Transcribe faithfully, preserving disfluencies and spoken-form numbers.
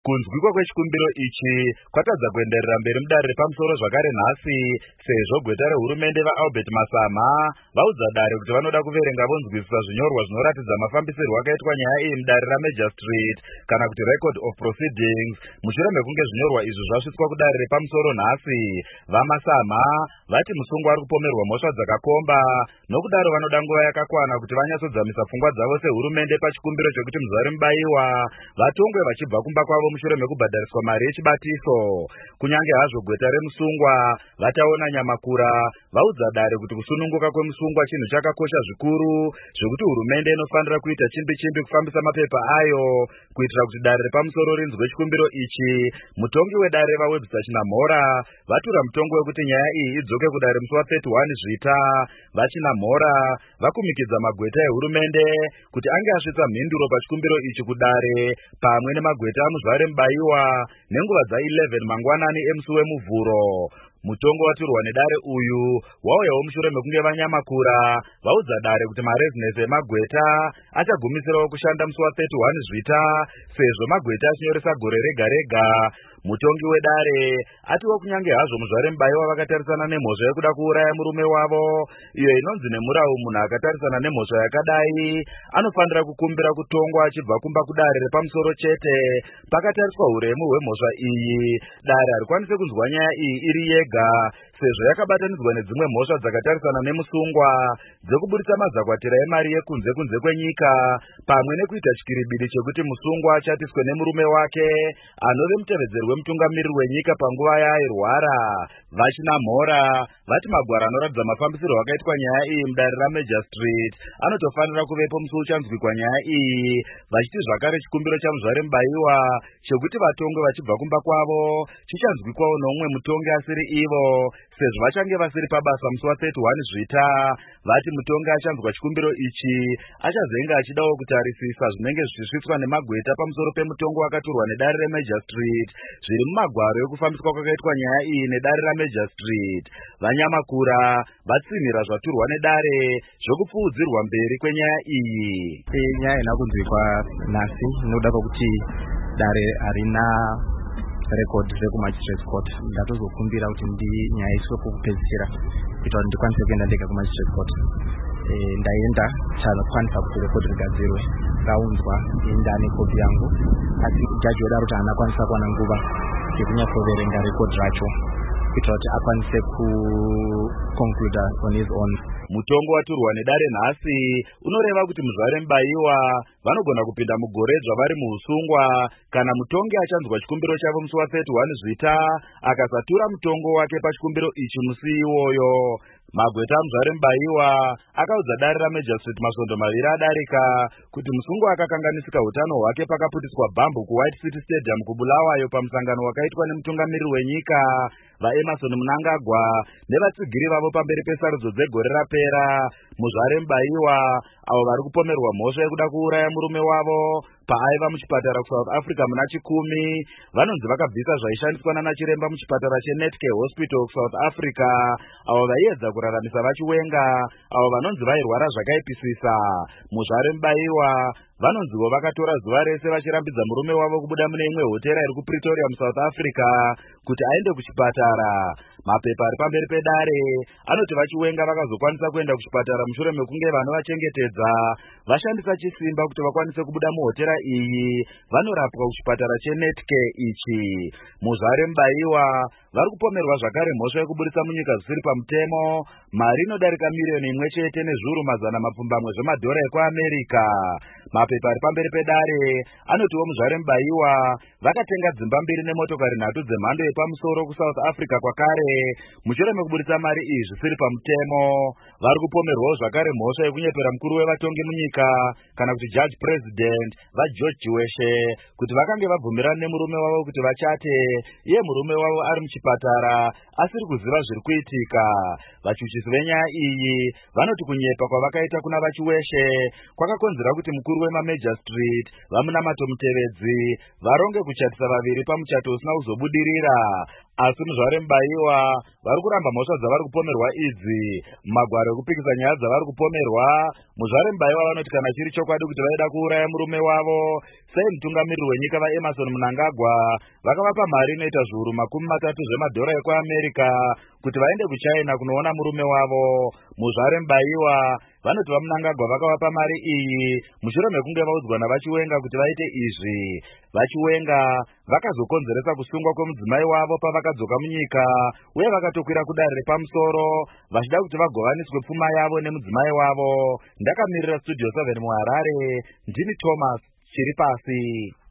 Kunzwikwa kwechikumbiro ichi kwatadza kuenderera mberi mudare repamusoro zvakare nhasi, sezvo gweta rehurumende vaAlbert Masama vaudza dare kuti vanoda kuverenga vonzwisisa zvinyorwa zvinoratidza mafambisirwo akaitwa nyaya iyi mudare raMajor Street kana kuti record of proceedings. Mushure mekunge zvinyorwa izvi zvasvitswa kudare repamusoro nhasi, vaMasama vati musungwa ari kupomerwa mhosva dzakakomba, nokudaro vanoda nguva yakakwana kuti vanyatsodzamisa pfungwa dzavo sehurumende pachikumbiro chokuti muzuva remubayiwa vatongwe vachibva kumba kwavo mushure mekubhadhariswa mari yechibatiso. Kunyange hazvo gweta remusungwa vataona nyamakura vaudza dare kuti kusununguka kwemusungwa chinhu chakakosha zvikuru, zvekuti hurumende inofanira kuita chimbi chimbi kufambisa mapepa ayo kuitira kuti dare repamusoro rinzwe chikumbiro ichi. Mutongi wedare vaWebster Chinamhora vatura mutongo wekuti nyaya iyi idzoke kudare musi wa31 Zvita. VaChinamhora vakumikidza magweta ehurumende kuti ange asvitsa mhinduro pachikumbiro ichi kudare pamwe nemagweta amuzuva remubayiwa nenguva dza11 mangwanani emusi wemuvhuro. Mutongo waturwa nedare uyu wauyawo mushure mekunge vanyamakura vaudza dare kuti marezinesi emagweta achagumisirawo kushanda musi wa31 Zvita sezvo magweta achinyoresa gore rega rega. Mutongi wedare atiwo kunyange hazvo muzuva remubayiwa vakatarisana nemhosva yekuda kuuraya murume wavo, iyo inonzi nemurau munhu akatarisana nemhosva yakadai anofanira kukumbira kutongwa achibva kumba kudare repamusoro chete. Pakatariswa uremu hwemhosva iyi, dare harikwanise kunzwa nyaya iyi iri yega sezvo yakabatanidzwa nedzimwe mhosva dzakatarisana nemusungwa dzekubudisa mazakwatira emari yekunze kunze kwenyika pamwe nekuita chikiribiri chekuti musungwa achatiswe nemurume wake anove mutevedzeri wemutungamiriri wenyika panguva yaairwara. VaChinamhora vati magwaro anoratidza mafambisirwo akaitwa nyaya iyi mudare raMajor Street anotofanira kuvepo musi uchanzwikwa nyaya iyi, vachiti zvakare chikumbiro chamuzuva remubayiwa chekuti vatongwe vachibva kumba kwavo chichanzwikwawo noumwe mutongi asiri ivo, sezvo vachange vasiri pabasa musi wa31 Zvita. Vati mutongi achanzwa chikumbiro ichi achazenga achidawo kutarisisa zvinenge zvichisvitswa nemagweta pamusoro pemutongo wakaturwa nedare reMajor Street zviri mumagwaro ekufambiswa kwakaitwa nyaya iyi nedare raMajor Street. Vanyamakura vatsinhira zvaturwa nedare zvokupfuudzirwa mberi kwenyaya iyi. Nyaya ina kunzwikwa nhasi nokuda kwokuti dare harina record rekuMagistrates Court. Ndatozokumbira kuti ndi nyaya iswe kokupedzisira kuita kuti ndikwanise kuenda ndega kuMagistrates Court. E, ndaenda chakwanisa kuti record rigadzirwe raunzwa indani kopi yangu, asi jaji wedaro kuti haana kwanisa kuwana nguva yekunyatsoverenga record racho kuitira kuti akwanise kuconcluda on his own. Mutongo waturwa nedare nhasi unoreva kuti muzuva remubayiwa vanogona kupinda mugoredzva vari muusungwa kana mutongi achanzwa chikumbiro chavo musi wa31 Zvita akasatura mutongo wake pachikumbiro ichi musi iwoyo. Magweta amuzuva remubayiwa akaudza dare raMajor Street masvondo maviri adarika kuti musungwa akakanganisika utano hwake pakaputiswa bhambu kuWhite City Stadium kuBulawayo pamusangano wakaitwa nemutungamiriri wenyika vaEmerson Mnangagwa nevatsigiri vavo pamberi pesarudzo dzegore rapera. Muzuva remubayiwa avo vari kupomerwa mhosva yekuda kuuraya murume wavo paaiva muchipatara kuSouth Africa muna chikumi vanonzi vakabvisa zvaishandiswa nanachiremba muchipatara cheNetcare Hospital kuSouth Africa, avo vaiedza kuraramisa vachiwenga avo vanonzi vairwara zvakaipisisa. Muzuva remubayiwa vanonzivo vakatora zuva rese vachirambidza murume wavo kubuda mune imwe hotera iri kuPretoria muSouth Africa kuti aende kuchipatara. Mapepa ari pamberi pedare anoti vachiwenga vakazokwanisa kuenda kuchipatara mushure mekunge vanovachengetedza vashandisa chisimba kuti vakwanise kubuda muhotera iyi vanorapwa kuchipatara cheNetcare ichi. Muzuva remubayiwa vari kupomerwa zvakare mhosva yekubudisa munyika zvisiri pamutemo mari inodarika miriyoni imwe chete nezviuru mazana mapfumbamwe zvemadhora ekuAmerika. Mapepa ari pamberi pedare anotiwo muzuva remubayiwa vakatenga dzimba mbiri nemotokari nhatu dzemhando yepamusoro kuSouth Africa kwakare mushure mekubudisa mari iyi zvisiri pamutemo. Vari kupomerwawo zvakare mhosva yekunyepera mukuru wevatongi munyika kana kuti judge president vaGeorge Chiweshe kuti vakange vabvumirana nemurume wavo kuti vachate iye murume wavo ari muchipatara asiri kuziva zviri kuitika. Vachuchisi venyaya iyi vanoti kunyepa kwavakaita kuna vaChiweshe kwakakonzera kuti mukuru wemaMajor Street vamunamato mutevedzi varonge kuchatisa vaviri pamuchato usina kuzobudirira. asi muzvare Mubaiwa vari kuramba mhosva dzavari kupomerwa idzi. Magwaro ekupikisa nyaya dzavari kupomerwa, muzvare Mubaiwa vanoti kana chiri chokwadi kuti vaida kuuraya murume wavo, sei mutungamiriri wenyika vaEmerson Mnangagwa vakavapa mari inoita zviuru makumi matatu zvemadhora ekuAmerika kuti vaende kuChina kunoona murume wavo. Muzvare Mubaiwa vanoti vaMnangagwa vakavapa mari iyi mushure mekunge vaudzwa navaChiwenga kuti vaite izvi. VaChiwenga vakazokonzeresa kusungwa kwemudzimai wavo pavakadzoka munyika, uye vakatokwira kudare repamusoro vachida kuti vagovaniswe pfuma yavo nemudzimai wavo. Ndakamirira Studio seven muHarare, ndini Thomas Chiripasi.